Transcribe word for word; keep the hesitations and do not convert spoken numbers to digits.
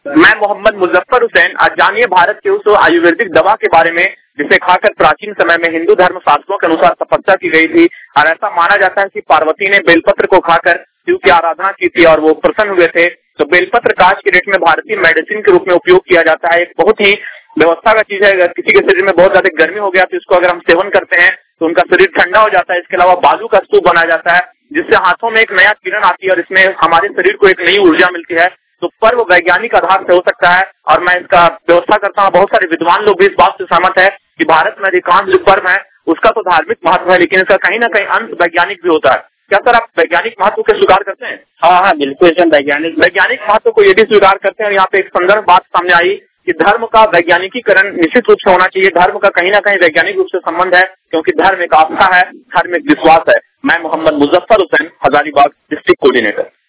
मैं मोहम्मद मुजफ्फर हुसैन। आज जानिए भारत के उस आयुर्वेदिक दवा के बारे में जिसे खाकर प्राचीन समय में हिंदू धर्म शास्त्रों के अनुसार तपस्या की गई थी और ऐसा माना जाता है कि पार्वती ने बेलपत्र को खाकर शिव की आराधना की थी और वो प्रसन्न हुए थे। तो बेलपत्र कांच के रेट में भारतीय मेडिसिन के रूप में उपयोग किया जाता है। एक बहुत ही व्यवस्था का चीज है। अगर किसी के शरीर में बहुत ज्यादा गर्मी हो गया तो इसको अगर हम सेवन करते हैं तो उनका शरीर ठंडा हो जाता है। इसके अलावा बाजू का स्तूप बनाया जाता है जिससे हाथों में एक नया किरण आती है और इसमें हमारे शरीर को एक नई ऊर्जा मिलती है। तो पर्व वैज्ञानिक आधार से हो सकता है और मैं इसका व्यवस्था करता हूँ। बहुत सारे विद्वान लोग भी इस बात से सहमत है कि भारत में अधिकांश जो पर्व है उसका तो धार्मिक महत्व है लेकिन इसका कहीं ना कहीं अंश वैज्ञानिक भी होता है। क्या सर आप वैज्ञानिक महत्व को स्वीकार करते हैं? हाँ हाँ बिल्कुल सर, वैज्ञानिक वैज्ञानिक महत्व को ये भी स्वीकार करते हैं। और यहाँ पे एक संदर्भ बात सामने आई कि धर्म का वैज्ञानिकीकरण निश्चित रूप से होना चाहिए। धर्म का कहीं ना कहीं वैज्ञानिक रूप से संबंध है क्योंकि धर्म एक आस्था है, धर्म एक विश्वास है। मैं मोहम्मद मुजफ्फर हुसैन, हजारीबाग डिस्ट्रिक्ट कोऑर्डिनेटर।